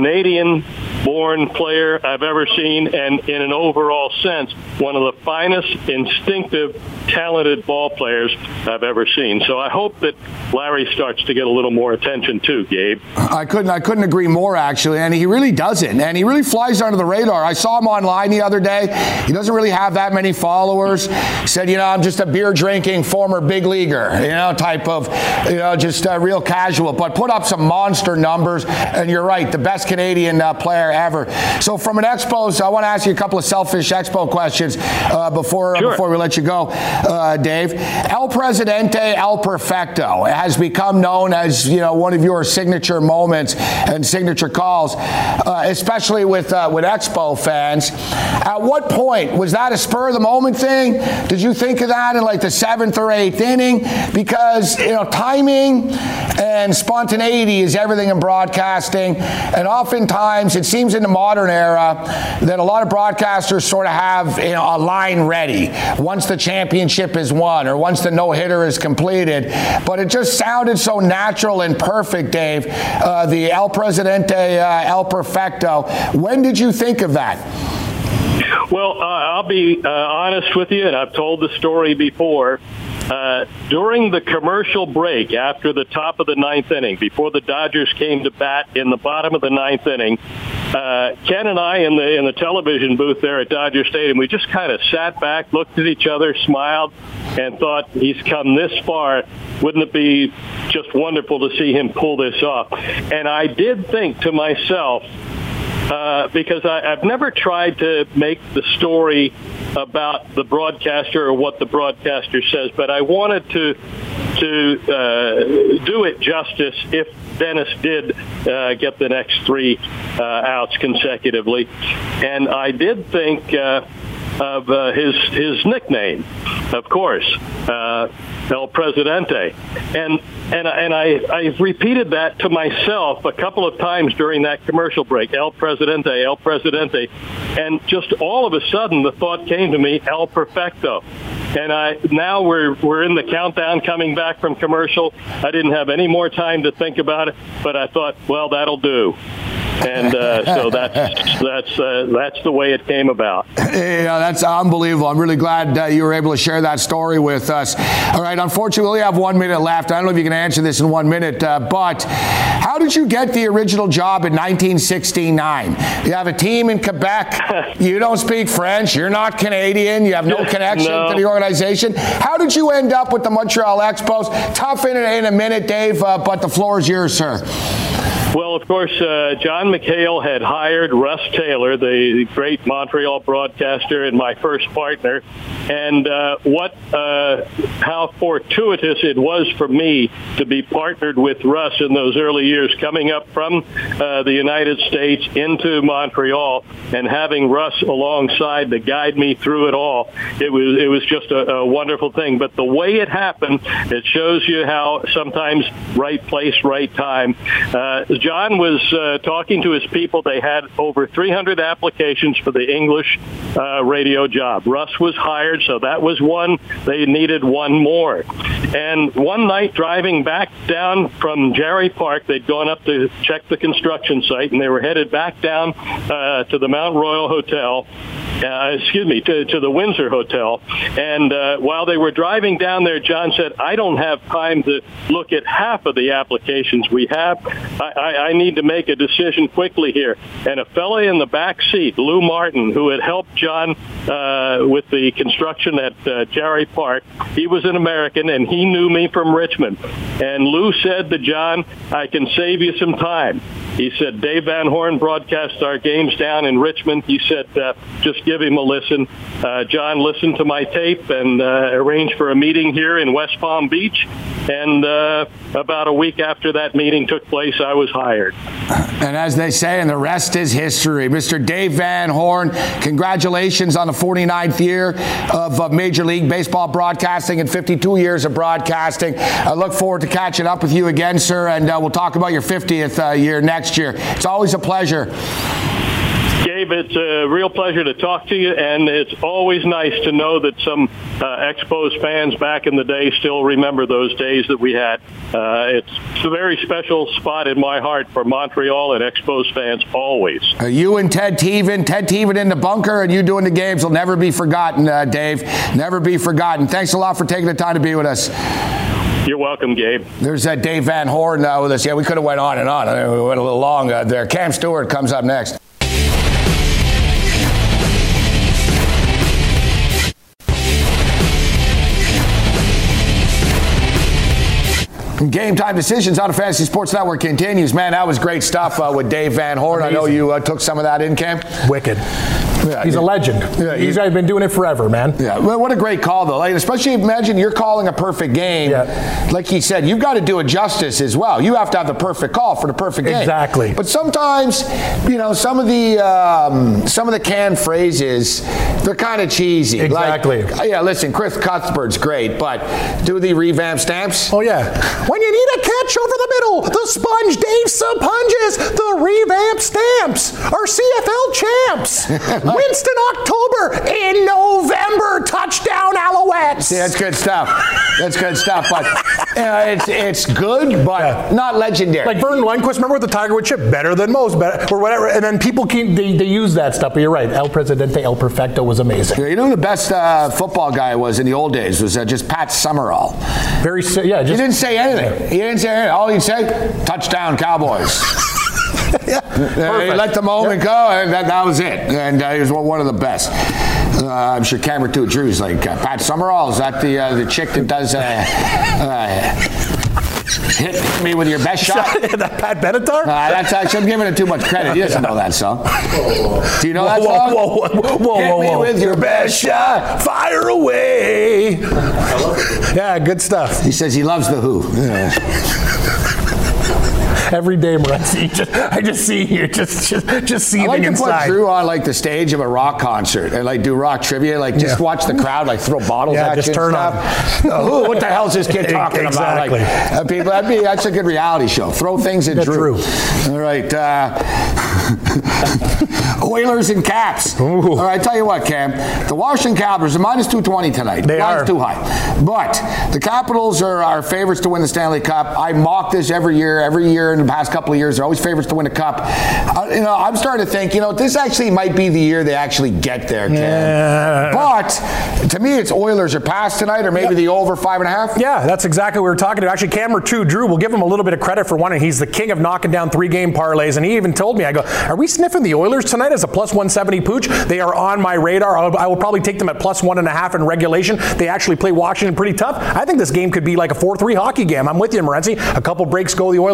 Canadian-born player I've ever seen, and in an overall sense, one of the finest, instinctive, talented ball players I've ever seen. So I hope that Larry starts to get a little more attention too, Gabe. I couldn't I couldn't agree more, actually, and he really doesn't, and he really flies under the radar. I saw him online the other day. He doesn't really have that many followers. He said, you know, I'm just a beer-drinking former big leaguer, you know, type of, you know, just uh, real casual, but put up some monster numbers, and you're right, the best Canadian uh, player ever. So from an Expos, I want to ask you a couple of selfish Expo questions uh, before, sure. uh, before we let you go, uh, Dave. El Presidente, El Perfecto has become known as, you know, one of your signature moments and signature calls, uh, especially with uh, with Expo fans. At what point was that a spur of the moment thing? Did you think of that in like the seventh or eighth inning? Because, you know, timing and spontaneity is everything in broadcasting, and oftentimes it seems in the modern era that a lot of broadcasters sort of have, you know, a line ready once the championship is won or once the no-hitter is completed. But it just sounded so natural and perfect, Dave, uh, the El Presidente, uh, El Perfecto. When did you think of that? Well, uh, I'll be uh, honest with you, and I've told the story before. Uh, during the commercial break after the top of the ninth inning, before the Dodgers came to bat in the bottom of the ninth inning, uh, Ken and I in the in the television booth there at Dodger Stadium, we just kind of sat back, looked at each other, smiled, and thought, he's come this far. Wouldn't it be just wonderful to see him pull this off? And I did think to myself, Uh, because I, I've never tried to make the story about the broadcaster or what the broadcaster says, but I wanted to to uh, do it justice if Dennis did uh, get the next three uh, outs consecutively. And I did think uh, of uh, his his nickname, of course, uh, El Presidente. And and and I, I repeated that to myself a couple of times during that commercial break, El Presidente, El Presidente. And just all of a sudden the thought came to me, El Perfecto. And I now we're we're in the countdown coming back from commercial. I didn't have any more time to think about it, but I thought, well, that'll do. And uh, so that's that's uh, that's the way it came about. Yeah, that's unbelievable. I'm really glad uh, you were able to share that story with us. All right, unfortunately, we only have one minute left. I don't know if you can answer this in one minute, uh, but how did you get the original job in nineteen sixty-nine? You have a team in Quebec. You don't speak French. You're not Canadian. You have no connection no. to the organization. How did you end up with the Montreal Expos? Tough in a, in a minute, Dave, uh, but the floor is yours, sir. Well, of course, uh, John McHale had hired Russ Taylor, the great Montreal broadcaster and my first partner. And uh, what, uh, how fortuitous it was for me to be partnered with Russ in those early years, coming up from uh, the United States into Montreal and having Russ alongside to guide me through it all. It was it was just a, a wonderful thing. But the way it happened, it shows you how sometimes right place, right time. Uh, John was uh, talking to his people. They had over three hundred applications for the English uh, radio job. Russ was hired, so that was one. They needed one more. And one night, driving back down from Jarry Park, they'd gone up to check the construction site, and they were headed back down uh, to the Mount Royal Hotel. Uh, excuse me, to, to the Windsor Hotel. And uh, while they were driving down there, John said, I don't have time to look at half of the applications we have. I, I, I need to make a decision quickly here. And a fella in the back seat, Lou Martin, who had helped John uh, with the construction at uh, Jarry Park, he was an American, and he knew me from Richmond. And Lou said to John, I can save you some time. He said, Dave Van Horn broadcasts our games down in Richmond. He said, uh, just give him a listen. Uh, John listened to my tape and uh, arranged for a meeting here in West Palm Beach. And uh, about a week after that meeting took place, I was hired. And as they say, and the rest is history. Mister Dave Van Horn, congratulations on the forty-ninth year of uh, Major League Baseball broadcasting and fifty-two years of broadcasting. I look forward to catching up with you again, sir, and uh, we'll talk about your fiftieth uh, year next year. It's always a pleasure. Gabe, it's a real pleasure to talk to you, and it's always nice to know that some uh, Expos fans back in the day still remember those days that we had. Uh, it's a very special spot in my heart for Montreal and Expos fans always. Uh, you and Ted Teven, Ted Teven in the bunker, and you doing the games will never be forgotten, uh, Dave. Never be forgotten. Thanks a lot for taking the time to be with us. You're welcome, Gabe. There's uh, Dave Van Horn uh, with us. Yeah, we could have went on and on. We went a little long uh, there. Cam Stewart comes up next. Game Time Decisions on the Fantasy Sports Network continues. Man, that was great stuff uh, with Dave Van Horn. Amazing. I know you uh, took some of that in, Cam. Wicked. Yeah, he's yeah. a legend. Yeah, he's been doing it forever, man. Yeah, well, what a great call, though. Like, especially imagine you're calling a perfect game. Yeah. Like he said, you've got to do it justice as well. You have to have the perfect call for the perfect game. Exactly. But sometimes, you know, some of the um, some of the canned phrases, they're kind of cheesy. Exactly. Like, yeah, listen, Chris Cuthbert's great, but do the revamp stamps? Oh, yeah. When you need a catch over the middle, the sponge Dave Subpunges, the revamp stamps are C F L champs. Winston October in November, touchdown Alouettes. See, that's good stuff. That's good stuff. But you know, it's it's good, but yeah. not legendary. Like Vernon Lundquist, remember with the Tiger Woods chip, better than most, better, or whatever. And then people keep they, they use that stuff. But you're right, El Presidente, El Perfecto was amazing. Yeah, you know who the best uh, football guy was in the old days was uh, just Pat Summerall. Very yeah. Just, he didn't say anything. Yeah. He didn't say anything. All he'd say, touchdown Cowboys. Yeah, uh, he let the moment yep. go, and that, that was it. And uh, he was one of the best. Uh, I'm sure Camera two Drew's like, uh, Pat Summerall, is that the uh, the chick that does uh, uh, hit me with your best shot? That Pat Benatar? Uh, that's actually, I'm giving it too much credit. He doesn't know that song. Do you know whoa, that song? Whoa, whoa, whoa, whoa, hit whoa, me whoa. with your best shot, fire away. Yeah, good stuff. He says he loves the Who. Yeah. Every day, Morency, just, I just see you, just just just seething I like to inside. put Drew on like the stage of a rock concert and like do rock trivia, like just yeah. watch the crowd like throw bottles yeah, at just you. Turn and stuff. On. Oh, what the hell is this kid talking exactly. about? Like, uh, people, that'd be that's a good reality show. Throw things at That's Drew. Drew. All right. Uh, Oilers and Caps. Ooh. All right, tell you what, Cam. The Washington Capitals are minus two twenty tonight. They Line's are too high. But the Capitals are our favorites to win the Stanley Cup. I mock this every year. Every year in the past couple of years, they're always favorites to win a cup. Uh, you know, I'm starting to think, you know, this actually might be the year they actually get there, Cam. Yeah. But to me, it's Oilers are past tonight, or maybe yep. the over five and a half. Yeah, that's exactly what we were talking about. Actually, Camera two, Drew, we'll give him a little bit of credit for one, and he's the king of knocking down three-game parlays. And he even told me, I go, are we sniffing the Oilers tonight as a plus one seventy pooch? They are on my radar. I'll, I will probably take them at plus one and a half in regulation. They actually play Washington pretty tough. I think this game could be like a four three hockey game. I'm with you, Morency. A couple breaks go the Oilers' way.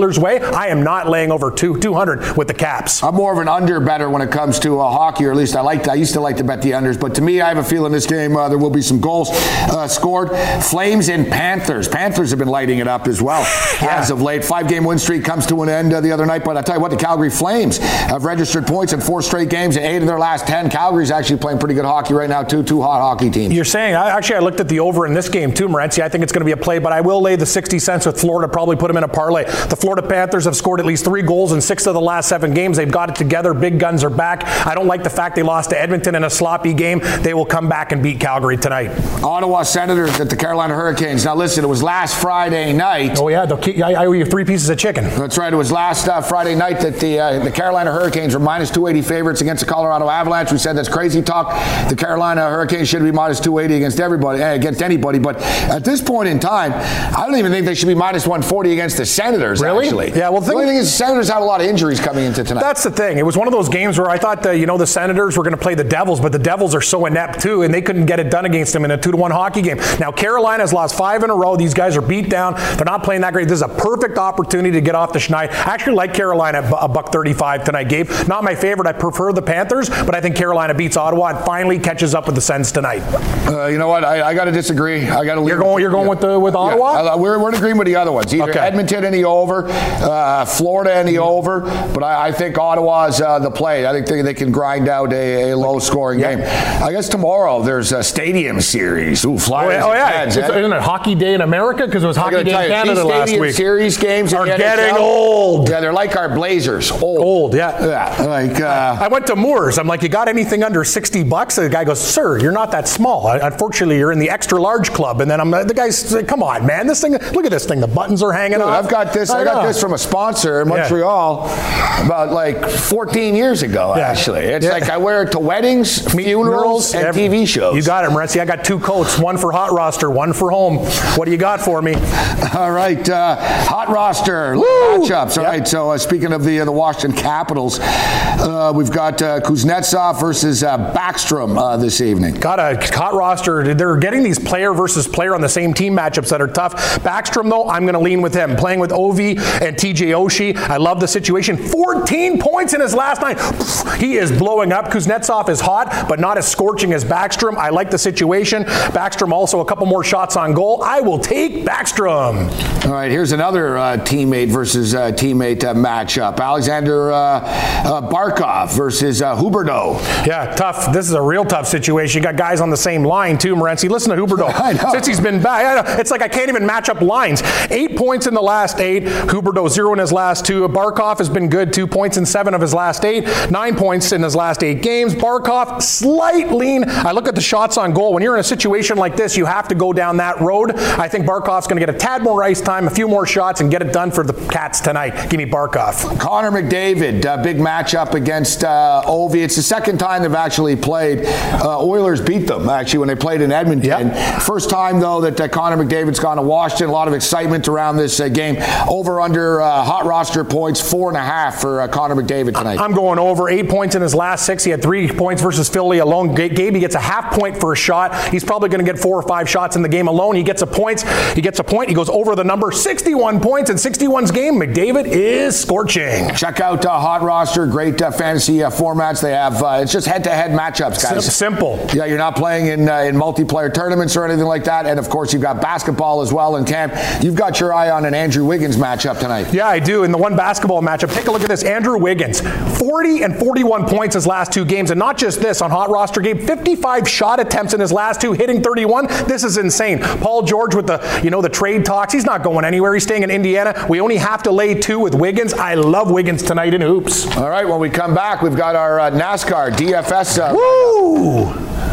I am not laying over two, two hundred with the Caps. I'm more of an under better when it comes to uh, hockey, or at least I like to, I used to like to bet the unders. But to me, I have a feeling this game uh, there will be some goals uh, scored. Flames and Panthers. Panthers have been lighting it up as well yeah. as of late. Five-game win streak comes to an end uh, the other night. But I tell you what, the Calgary Flames have registered points in four straight games, and eight of their last ten. Calgary's actually playing pretty good hockey right now, too. Two hot hockey teams. You're saying, I, actually, I looked at the over in this game, too, Morency. I think it's going to be a play, but I will lay the sixty cents with Florida, probably put them in a parlay. The Florida Panthers have scored at least three goals in six of the last seven games. They've got it together. Big guns are back. I don't like the fact they lost to Edmonton in a sloppy game. They will come back and beat Calgary tonight. Ottawa Senators at the Carolina Hurricanes. Now, listen, it was last Friday night. Oh, yeah. Keep, I, I owe you three pieces of chicken. That's right. It was last uh, Friday night that the uh, the Carolina Hurricanes were minus two eighty favorites against the Colorado Avalanche. We said that's crazy talk. The Carolina Hurricanes should be minus two eighty against everybody, eh, against anybody. But at this point in time, I don't even think they should be minus one forty against the Senators, really? actually. Yeah, well, the only thing is the Senators have a lot of injuries coming into tonight. That's the thing. It was one of those games where I thought, the, you know, the Senators were going to play the Devils, but the Devils are so inept, too, and they couldn't get it done against them in a two to one hockey game. Now, Carolina's lost five in a row. These guys are beat down. They're not playing that great. This is a perfect opportunity to get off the schneid. I actually like Carolina a buck thirty-five tonight, Gabe. Not my favorite. I prefer the Panthers, but I think Carolina beats Ottawa and finally catches up with the Sens tonight. Uh, you know what? I, I got to disagree. I got to. You're going. You're going with the with Ottawa. Yeah. We're we're in agreement with the other ones. Either okay. Edmonton in the over, uh, Florida in the over, but I, I think Ottawa's uh, the play. I think they, they can grind out a, a low-scoring yeah. game. I guess tomorrow there's a Stadium Series. Ooh, Flyers. Oh, yeah. Heads, it's, eh? Isn't it Hockey Day in America? Because it was Hockey Day in Canada last Stadium week. Series games are in the getting N H L. old. Yeah, they're like our Blazers. Old. Old, yeah. Yeah, like. Uh, I went to Moores. I'm like, you got anything under sixty bucks? The guy goes, sir, you're not that small. Unfortunately, you're in the extra large club. And then I'm the guy's like, come on, man. This thing, look at this thing. The buttons are hanging Dude, off. I've got this. I, I got this from a sponsor in Montreal yeah. about like fourteen years ago. Yeah. Actually, it's yeah. like I wear it to weddings, funerals, and every, T V shows. You got it, Morency. I got two coats. One for hot roster, one for home. What do you got for me? All right, uh, hot roster matchups. All yep. right. So uh, speaking of the uh, the Washington Capitals, uh, we've got uh, Kuznetsov versus uh, Backstrom uh, this evening. Got a hot roster. They're getting these player versus player on the same team matchups that are tough. Backstrom, though, I'm going to lean with him. Playing with Ovi and T J Oshie. I love the situation. fourteen points in his last nine. He is blowing up. Kuznetsov is hot, but not as scorching as Backstrom. I like the situation. Backstrom also a couple more shots on goal. I will take Backstrom. All right, here's another uh, teammate versus uh, teammate uh, matchup. Alexander uh, uh, Barkov versus uh, Huberdeau. Yeah, tough. This is a real tough situation. You got guys on the same line, too, Morency. Listen to Huberdeau. I know. Since he's been back, I know. It's like I can't even match up lines. Eight points in the last eight. Huberdeau, zero in his last two. Barkov has been good. Two points in seven of his last eight. Nine points in his last eight games. Barkov, slight lean. I look at the shots on goal. When you're in a situation like this, you have to go down that road. I think Barkov's going to get a tad more ice time, a few more shots, and get it done for the Cats tonight. Give me Barkov. Connor McDavid, uh, big matchup against uh, Ovi. It's the second time they've actually played. Uh, Oilers beat them, actually, when they played in Edmonton. Yep. First time, though, that uh, Connor McDavid's gone to Washington. A lot of excitement around this uh, game. Over under uh, hot roster points, four and a half for uh, Connor McDavid tonight. I'm going over. Eight points in his last six. He had three points versus Philly alone. Gabe, he gets a half point for a shot. He's probably going to get four or five shots in the game alone. He gets a point. He gets a point. He goes over the number. sixty-one points in sixty-one's game. McDavid is scorching. Check out uh, Hot Roster. Great uh, fantasy uh, formats. They have, uh, it's just head-to-head matchups, guys. S- simple. Yeah, you're not playing in uh, in multiplayer tournaments or anything like that. And, of course, you've got basketball as well in camp. You've got your eye on an Andrew Wiggins matchup tonight. Yeah, I do. In the one basketball matchup, take a look at this. Andrew Wiggins, forty and forty-one points his last two games. And not just this, on Hot Roster game, fifty-five shot attempts in his last two, hitting thirty-one. This is insane. Paul George with the, you know, the trade talks. He's not going anywhere. He's staying in Indiana. We only have to lay two with Wiggins. I love Wiggins tonight in hoops. All right, when we come back, we've got our uh, NASCAR D F S. Uh, Woo!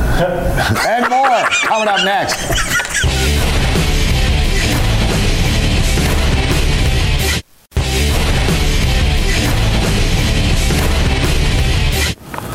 And more coming up next. All right.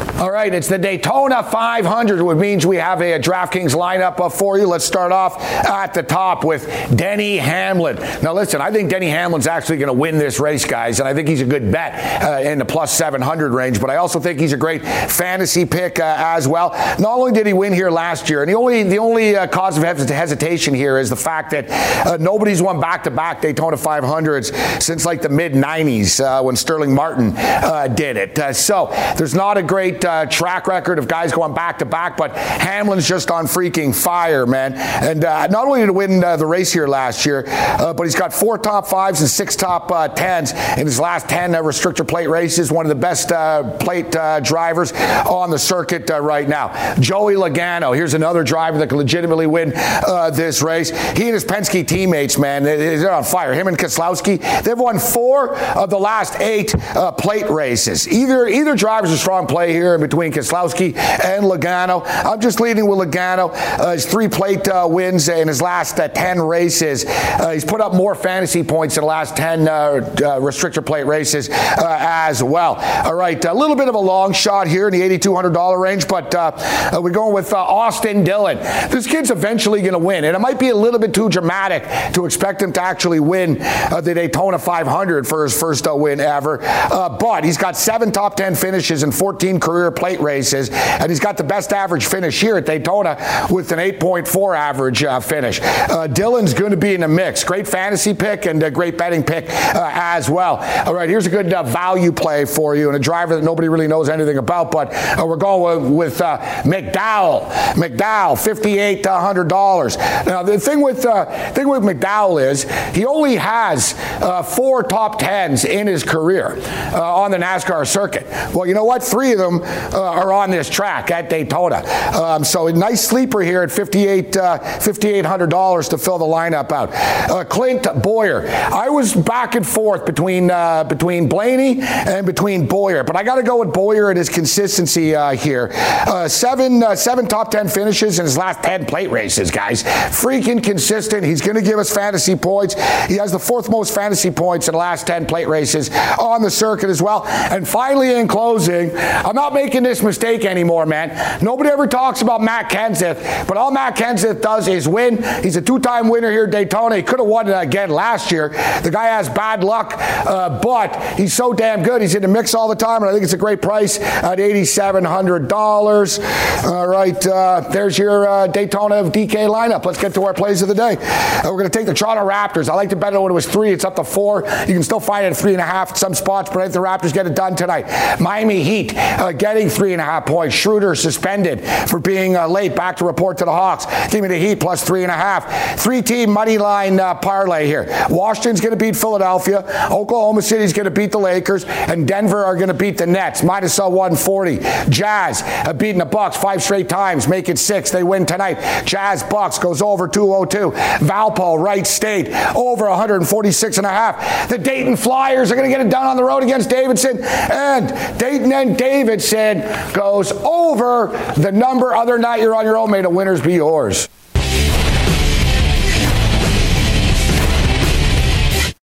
right, it's the Daytona five hundred, which means we have a, a DraftKings lineup up for you. Let's start off at the top with Denny Hamlin. Now, listen, I think Denny Hamlin's actually going to win this race, guys, and I think he's a good bet uh, in the plus seven hundred range, but I also think he's a great fantasy pick uh, as well. Not only did he win here last year, and the only the only uh, cause of hesitation here is the fact that uh, nobody's won back-to-back Daytona five hundreds since like the mid nineties uh, when Sterling Martin uh, did it. Uh, so there's not a great uh, track record of guys going back-to-back, but Hamlin's just on freaking fire, man. And uh, not only did he win uh, the race here last year, uh, but he's got four top fives and six top uh, tens in his last ten uh, restrictor plate races. One of the best uh, plate uh, drivers on the circuit uh, right now. Joey Logano, here's another driver that can legitimately win uh, this race. He and his Penske teammates, man, they're on fire. Him and Keselowski, they've won four of the last eight uh, plate races. Either either driver's a strong play here in between Keselowski and Logano. I'm just leading with Logano. Uh, his three plate uh, wins in his last uh, ten races. Uh, he's put up more fantasy points in the last ten uh, uh, restrictor plate races uh, as well. All right, a little bit of a long shot here in the eighty-two hundred dollars range, but uh, uh, we're going with uh, Austin Dillon. This kid's eventually going to win, and it might be a little bit too dramatic to expect him to actually win uh, the Daytona five hundred for his first uh, win ever, uh, but he's got seven top ten finishes in fourteen career plate races, and he's got the best average finish here at Daytona with an eight point four average uh, finish. Uh, Dillon's going to be in the mix. Great fantasy pick and a great betting pick uh, as well. All right, here's a good uh, value play for you and a driver that nobody really knows anything about, but uh, we're going with, with uh, McDowell. McDowell, fifty-eight hundred dollars. Now, the thing with uh, thing with McDowell is he only has uh, four top tens in his career uh, on the NASCAR circuit. Well, you know what? Three of them uh, are on this track at Daytona. Um, so a nice sleeper here at fifty-eight hundred dollars to fill the lineup out. Uh, Clint Bowyer. I was back and forth between uh, between Blaney and between Bowyer, but I got to go with Bowyer and his consistency uh, here. Uh, seven uh, seven top ten finishes in his last ten plate races, guys. Freaking consistent. He's going to give us fantasy points. He has the fourth most fantasy points in the last ten plate races on the circuit as well. And finally, in closing, I'm not making this mistake anymore, man. Nobody ever talks about Matt Kenseth, but all Matt Kenseth does is win. He's a two-time winner here at Daytona. He could have won it again last year. The guy has bad luck, uh, but he's so damn good. He's in the mix all the time, and I think it's a great price at eighty-seven hundred dollars. All right, uh, there's your uh, Daytona D K lineup. Let's get to our plays of the day. Uh, we're going to take the Toronto Raptors. I like to bet it when it was three. It's up to four. You can still find it at three and a half at some spots, but I think the Raptors get it done tonight. Miami Heat uh, getting three and a half points. Schroeder suspended for being uh, late. Back to report to the Hawks. Give me the Heat plus three and a half. Three-team money line uh, parlay here. Washington's going to beat Philadelphia. Oklahoma City's going to beat the Lakers, and Denver are going to beat the Nets. Minus uh, one forty. Jazz uh, beating the Bucks five straight times. Make it six. They win tonight. Jazz Bucks goes over two oh two. Valpo, Wright State, over one forty-six and a half. The Dayton Flyers are going to get it done on the road against Davidson, and Dayton and Davidson goes over the number. Other than that, you're on your own. May the winners be yours.